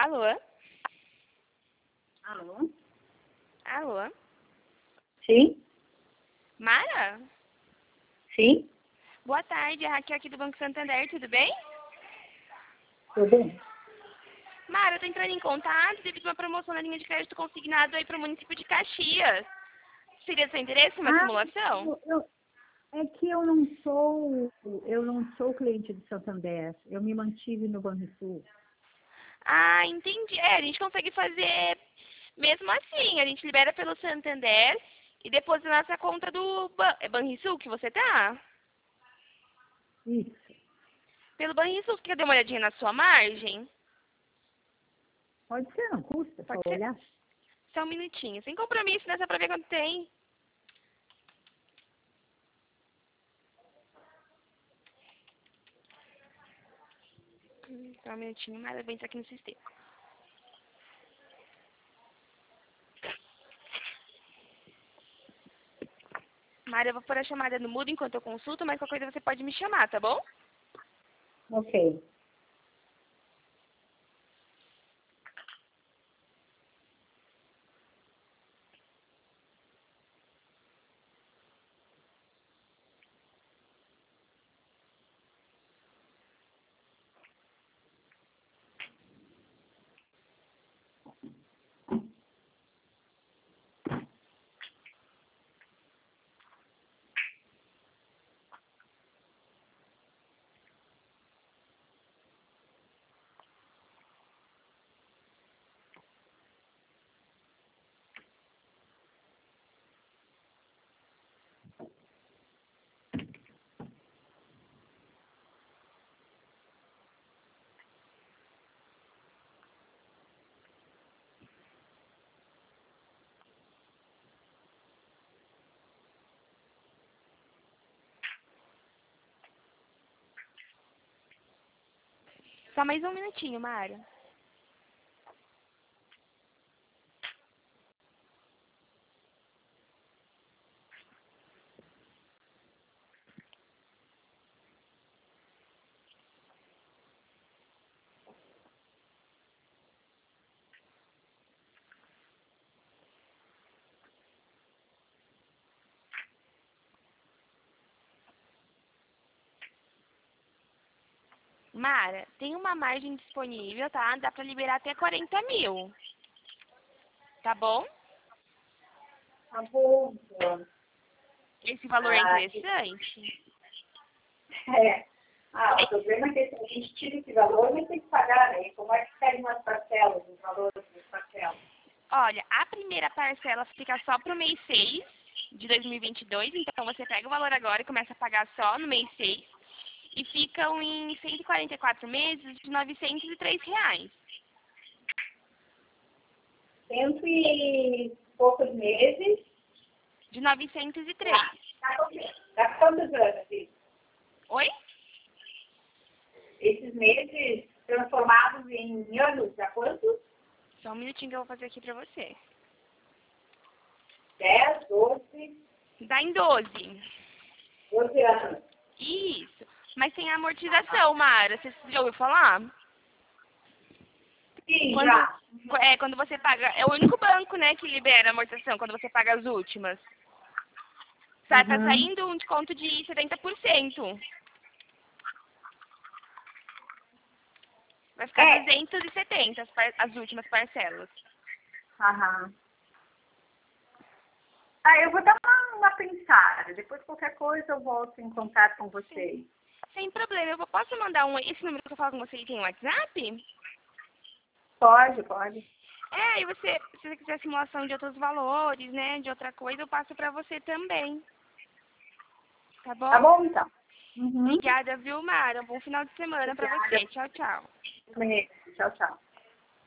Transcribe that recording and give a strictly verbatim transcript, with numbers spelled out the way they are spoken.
Alô? Alô? Alô? Sim? Mara? Sim? Boa tarde, a Raquel aqui do Banco Santander, tudo bem? Tudo bem? Mara, eu tô entrando em contato devido a uma promoção na linha de crédito consignado aí para o município de Caxias. Seria do seu interesse uma Ah, simulação? eu, eu- é que eu não sou, eu não sou cliente do Santander. Eu me mantive no Banrisul. Ah, entendi. É, a gente consegue fazer mesmo assim. A gente libera pelo Santander e depois na nossa conta do Ban é Banrisul que você tá? Isso. Pelo Banrisul, você quer dar uma olhadinha na sua margem? Pode ser, não custa, só Pode ser? olhar. Só um minutinho. Sem compromisso, né? Só pra ver quanto tem. Hum, Só um minutinho, Mara, vem aqui no sistema. Mara, eu vou pôr a chamada no mudo enquanto eu consulto, mas qualquer coisa você pode me chamar, tá bom? Ok. Só mais um minutinho, Mara. Mara, tem uma margem disponível, tá? Dá pra liberar até quarenta mil. Tá bom? Tá bom. Então. Esse valor é Ah, interessante? é. Ah, o problema é que se a gente tira esse valor, vai ter que pagar, né? Como é que pega umas parcelas, os valores das parcelas? Olha, a primeira parcela fica só pro mês seis de dois mil e vinte e dois, então você pega o valor agora e começa a pagar só no mês seis. E ficam em cento e quarenta e quatro meses de novecentos e três reais. Cento e poucos meses. De novecentos e três. Tá. Tá quantos tá quantos anos isso? Oi? Esses meses transformados em anos, há quantos? Só um minutinho que eu vou fazer aqui pra você. Dez, doze, Dá em doze. doze anos. Isso. Mas tem a amortização, Mara. Você já ouviu falar? Sim, Quando, já. é, quando você paga... É o único banco, né, que libera a amortização, quando você paga as últimas. Tá, tá Uhum. saindo um desconto de setenta por cento. Vai ficar É. duzentos e setenta as, par- as últimas parcelas. Aham. Ah, eu vou dar uma, uma pensada. Depois, qualquer coisa, eu volto em contato com vocês. Sem problema. Eu posso mandar um... Esse número que eu falo com você tem um WhatsApp? Pode, pode. É, e você, se você quiser simulação de outros valores, né, de outra coisa, eu passo pra você também. Tá bom? Tá bom, então. Uhum. Obrigada, viu, Mara? Um bom final de semana pra Obrigada. você. Tchau, tchau. Tchau, tchau.